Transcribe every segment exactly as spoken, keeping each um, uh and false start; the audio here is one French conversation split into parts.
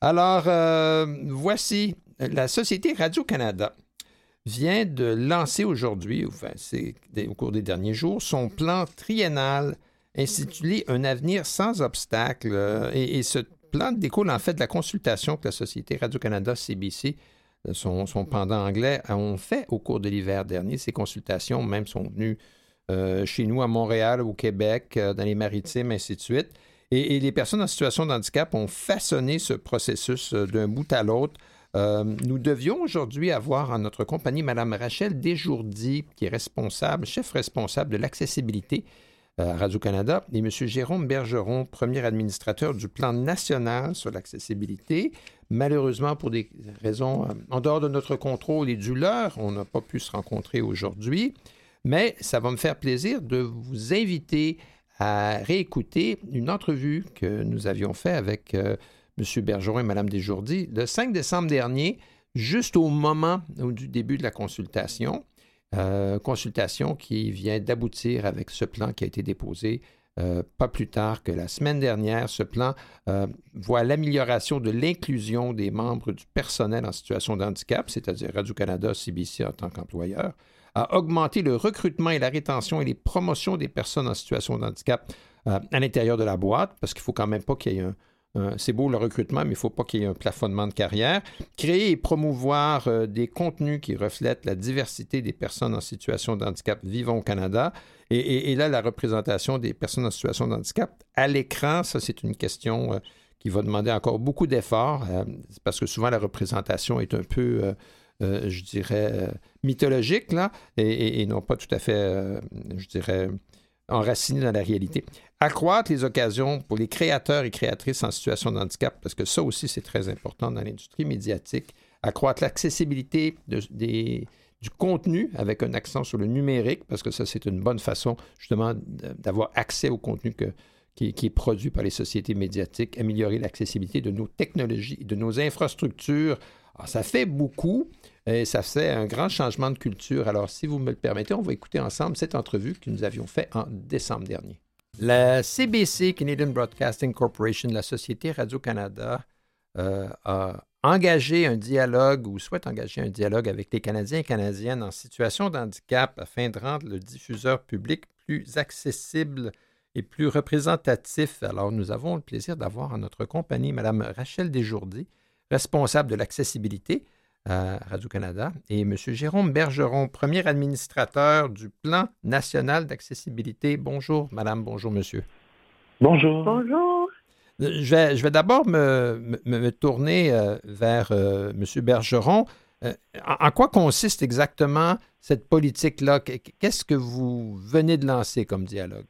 Alors, euh, voici, la Société Radio-Canada vient de lancer aujourd'hui, enfin, c'est au cours des derniers jours, son plan triennal intitulé « Un avenir sans obstacles ». Et, et ce plan découle en fait de la consultation que la Société Radio-Canada C B C, son, son pendant anglais, ont fait au cours de l'hiver dernier. Ces consultations même sont venues euh, chez nous à Montréal, au Québec, euh, dans les Maritimes, ainsi de suite. Et, et les personnes en situation de handicap ont façonné ce processus euh, d'un bout à l'autre. Euh, nous devions aujourd'hui avoir en notre compagnie Mme Rachel Desjourdy, qui est responsable, chef responsable de l'accessibilité à Radio-Canada, et M. Jérôme Bergeron, premier administrateur du plan national sur l'accessibilité. Malheureusement, pour des raisons euh, en dehors de notre contrôle et du leur, on n'a pas pu se rencontrer aujourd'hui, mais ça va me faire plaisir de vous inviter à réécouter une entrevue que nous avions faite avec euh, M. Bergeron et Mme Desjourdy le cinq décembre dernier, juste au moment du début de la consultation. Euh, consultation qui vient d'aboutir avec ce plan qui a été déposé euh, pas plus tard que la semaine dernière. Ce plan euh, voit l'amélioration de l'inclusion des membres du personnel en situation de handicap, c'est-à-dire Radio-Canada, C B C en tant qu'employeur, à augmenter le recrutement et la rétention et les promotions des personnes en situation de handicap euh, à l'intérieur de la boîte, parce qu'il ne faut quand même pas qu'il y ait un Euh, c'est beau le recrutement, mais il ne faut pas qu'il y ait un plafonnement de carrière. Créer et promouvoir euh, des contenus qui reflètent la diversité des personnes en situation de handicap vivant au Canada. Et, et, et là, la représentation des personnes en situation de handicap à l'écran, ça, c'est une question euh, qui va demander encore beaucoup d'efforts, euh, parce que souvent, la représentation est un peu, euh, euh, je dirais, euh, mythologique, là, et, et, et non pas tout à fait, euh, je dirais, enraciné dans la réalité. Accroître les occasions pour les créateurs et créatrices en situation de handicap, parce que ça aussi, c'est très important dans l'industrie médiatique. Accroître l'accessibilité de, des, du contenu avec un accent sur le numérique, parce que ça, c'est une bonne façon, justement, d'avoir accès au contenu que, qui, qui est produit par les sociétés médiatiques. Améliorer l'accessibilité de nos technologies, de nos infrastructures. Alors, ça fait beaucoup. Et ça fait un grand changement de culture. Alors, si vous me le permettez, on va écouter ensemble cette entrevue que nous avions faite en décembre dernier. La C B C, Canadian Broadcasting Corporation, la Société Radio-Canada, euh, a engagé un dialogue ou souhaite engager un dialogue avec les Canadiens et Canadiennes en situation de handicap afin de rendre le diffuseur public plus accessible et plus représentatif. Alors, nous avons le plaisir d'avoir en notre compagnie Mme Rachel Desjourdy, responsable de l'accessibilité à Radio-Canada, et M. Jérôme Bergeron, premier administrateur du Plan national d'accessibilité. Bonjour, madame, bonjour, monsieur. Bonjour. Bonjour. Je vais, je vais d'abord me, me, me tourner euh, vers euh, M. Bergeron. Euh, en, en quoi consiste exactement cette politique-là? Qu'est-ce que vous venez de lancer comme dialogue?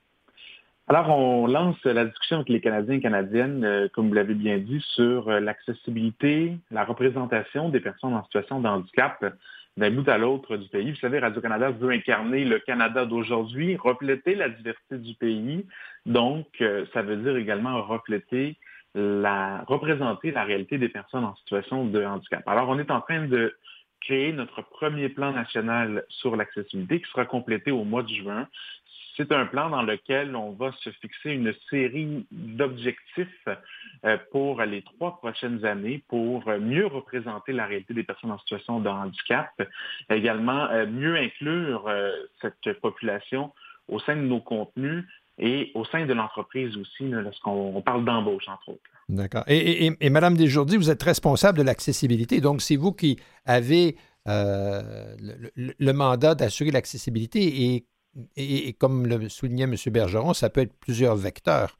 Alors, on lance la discussion avec les Canadiens et Canadiennes, euh, comme vous l'avez bien dit, sur euh, l'accessibilité, la représentation des personnes en situation de handicap d'un bout à l'autre du pays. Vous savez, Radio-Canada veut incarner le Canada d'aujourd'hui, refléter la diversité du pays. Donc, euh, ça veut dire également refléter, la, représenter la réalité des personnes en situation de handicap. Alors, on est en train de créer notre premier plan national sur l'accessibilité qui sera complété au mois de juin. C'est un plan dans lequel on va se fixer une série d'objectifs euh, pour les trois prochaines années pour mieux représenter la réalité des personnes en situation de handicap, également euh, mieux inclure euh, cette population au sein de nos contenus et au sein de l'entreprise aussi, là, lorsqu'on on parle d'embauche, entre autres. D'accord. Et, et, et Mme Desjourdy, vous êtes responsable de l'accessibilité, donc c'est vous qui avez euh, le, le, le mandat d'assurer l'accessibilité et Et, et comme le soulignait M. Bergeron, ça peut être plusieurs vecteurs.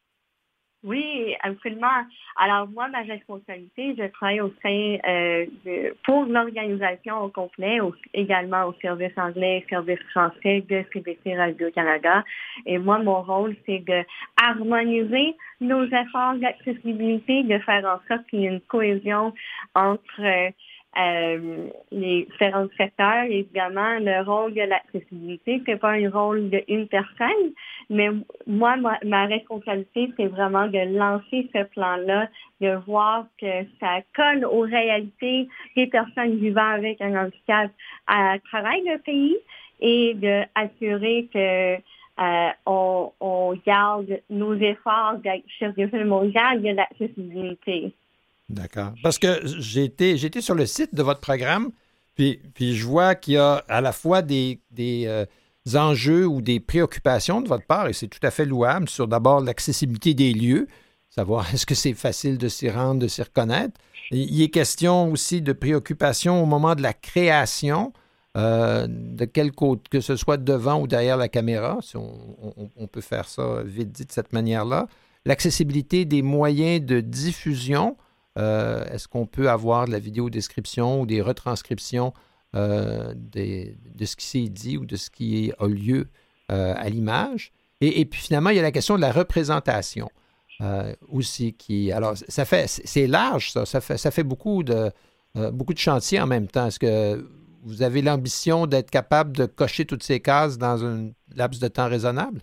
Oui, absolument. Alors, moi, ma responsabilité, je travaille au sein, euh, de, pour l'organisation au complet, au, également au service anglais, service français de C B C Radio-Canada. Et moi, mon rôle, c'est de harmoniser nos efforts d'accessibilité, de faire en sorte qu'il y ait une cohésion entre euh, Euh, les différents secteurs. Évidemment, le rôle de l'accessibilité, c'est pas un rôle d'une personne, mais moi, ma, ma responsabilité, c'est vraiment de lancer ce plan-là, de voir que ça colle aux réalités des personnes vivant avec un handicap à travers le pays et d'assurer que euh, on, on garde nos efforts d'être chef de file mondial de l'accessibilité. D'accord. Parce que j'ai été, j'ai été sur le site de votre programme, puis, puis je vois qu'il y a à la fois des, des euh, enjeux ou des préoccupations de votre part, et c'est tout à fait louable, sur d'abord l'accessibilité des lieux, savoir est-ce que c'est facile de s'y rendre, de s'y reconnaître. Il est question aussi de préoccupation au moment de la création, euh, de quel côté, que ce soit devant ou derrière la caméra, si on, on, on peut faire ça vite dit de cette manière-là. L'accessibilité des moyens de diffusion. Euh, est-ce qu'on peut avoir de la vidéodescription ou des retranscriptions euh, des, de ce qui s'est dit ou de ce qui a lieu euh, à l'image? Et, et puis finalement, il y a la question de la représentation euh, aussi. Qui, alors, ça fait, c'est large, ça. Ça fait, ça fait beaucoup de, euh, beaucoup de chantiers en même temps. Est-ce que vous avez l'ambition d'être capable de cocher toutes ces cases dans un laps de temps raisonnable?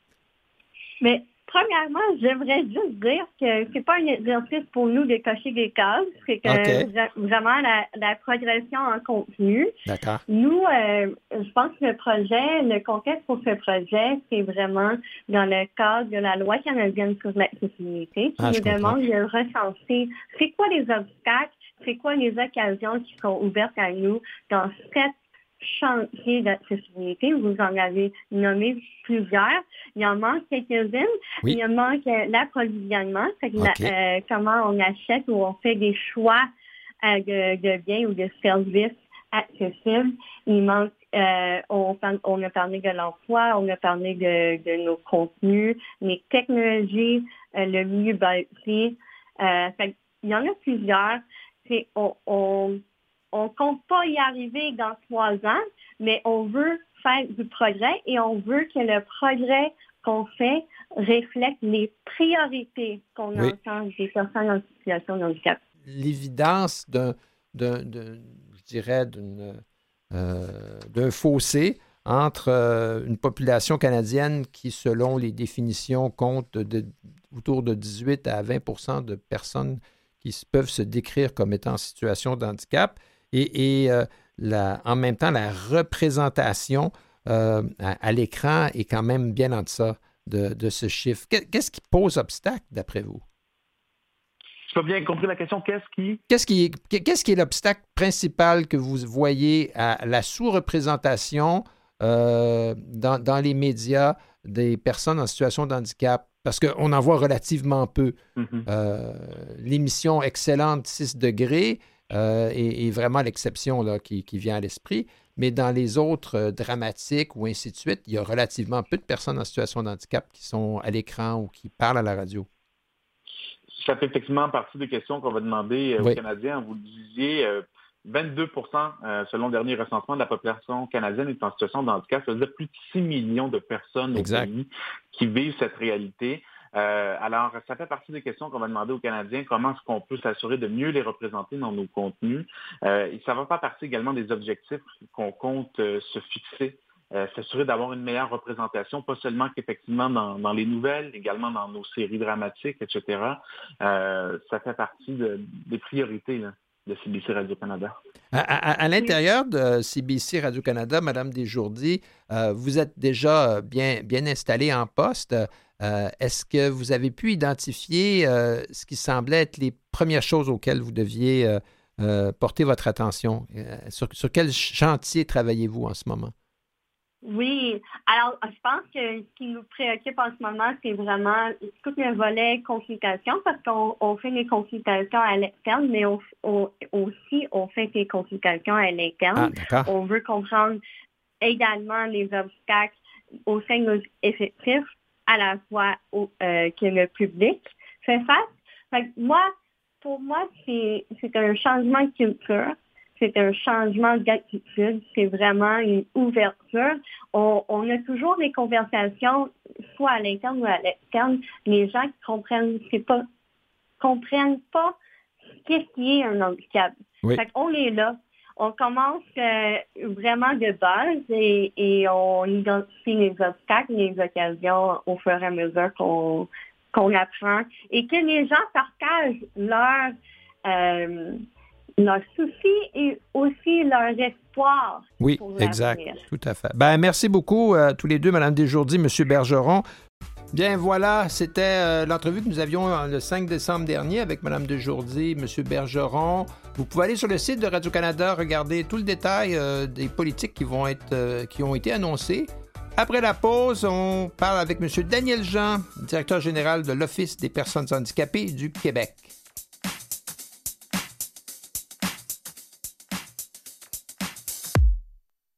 Mais premièrement, j'aimerais juste dire que c'est pas un exercice pour nous de cocher des cases, c'est que okay. vraiment la, la progression en contenu. D'accord. Nous, euh, je pense que le projet, le contexte pour ce projet, c'est vraiment dans le cadre de la loi canadienne sur l'accessibilité qui ah, nous demande de recenser c'est quoi les obstacles, c'est quoi les occasions qui sont ouvertes à nous dans cette chantier d'accessibilité. Vous en avez nommé plusieurs. Il en manque quelques-unes. Oui. Il en manque l'approvisionnement, c'est que okay. la, euh, comment on achète ou on fait des choix euh, de, de biens ou de services accessibles. Il manque, euh, on, on a parlé de l'emploi, on a parlé de, de nos contenus, les technologies, euh, le milieu bâti. Euh, il y en a plusieurs. C'est, on, on On ne compte pas y arriver dans trois ans, mais on veut faire du progrès et on veut que le progrès qu'on fait reflète les priorités qu'on oui. entend des personnes en situation de handicap. L'évidence d'un, d'un, d'un je dirais, d'une, euh, d'un fossé entre euh, une population canadienne qui, selon les définitions, compte de, de, autour de dix-huit à vingt pour cent de personnes qui peuvent se décrire comme étant en situation de handicap, et, et euh, la, en même temps, la représentation euh, à, à l'écran est quand même bien en deçà de, de ce chiffre. Qu'est-ce qui pose obstacle, d'après vous? Je n'ai pas bien compris la question. Qu'est-ce qui... Qu'est-ce qui est, qu'est-ce qui est l'obstacle principal que vous voyez à la sous-représentation euh, dans, dans les médias des personnes en situation de handicap? Parce qu'on en voit relativement peu. Mm-hmm. Euh, l'émission excellente six degrés euh, est, est vraiment l'exception là, qui, qui vient à l'esprit. Mais dans les autres euh, dramatiques ou ainsi de suite, il y a relativement peu de personnes en situation de handicap qui sont à l'écran ou qui parlent à la radio. Ça fait effectivement partie des questions qu'on va demander euh, oui. aux Canadiens. Vous le disiez, euh, vingt-deux pour cent euh, selon le dernier recensement de la population canadienne est en situation de handicap. Ça veut dire plus de six millions de personnes exact. au pays qui vivent cette réalité. Euh, alors, ça fait partie des questions qu'on va demander aux Canadiens. Comment est-ce qu'on peut s'assurer de mieux les représenter dans nos contenus? Euh, et ça va faire partie également des objectifs qu'on compte euh, se fixer. Euh, s'assurer d'avoir une meilleure représentation, pas seulement qu'effectivement dans, dans les nouvelles, également dans nos séries dramatiques, et cetera. Euh, ça fait partie de, des priorités là, de C B C Radio-Canada. À, à, à l'intérieur de C B C Radio-Canada, Mme Desjourdis, euh, vous êtes déjà bien, bien installée en poste. Euh, est-ce que vous avez pu identifier euh, ce qui semblait être les premières choses auxquelles vous deviez euh, euh, porter votre attention? Euh, sur, sur quel chantier travaillez-vous en ce moment? Oui, alors je pense que ce qui nous préoccupe en ce moment, c'est vraiment tout le volet consultation, parce qu'on on fait les consultations à l'externe, mais on, on, aussi on fait des consultations à l'interne. Ah, on veut comprendre également les obstacles au sein de nos effectifs, à la fois au, euh, que le public fait face. Fait que moi, pour moi, c'est, c'est un changement de culture. C'est un changement d'attitude, c'est vraiment une ouverture. On, on a toujours des conversations, soit à l'interne ou à l'externe, les gens qui comprennent, c'est pas, comprennent pas qu'est-ce qui est un handicap. Oui. Fait qu'on est là. On commence euh, vraiment de base et, et on identifie les obstacles, les occasions au fur et à mesure qu'on, qu'on apprend et que les gens partagent leur... Euh, leurs soucis et aussi leur espoir. Oui, pour exact. l'avenir. Tout à fait. Ben, merci beaucoup, euh, tous les deux, Mme Desjourdis, M. Bergeron. Bien, voilà, c'était euh, l'entrevue que nous avions euh, le cinq décembre dernier avec Mme Dejourdier, M. Bergeron. Vous pouvez aller sur le site de Radio-Canada, regarder tout le détail euh, des politiques qui vont être, euh, qui ont été annoncées. Après la pause, on parle avec M. Daniel Jean, directeur général de l'Office des personnes handicapées du Québec.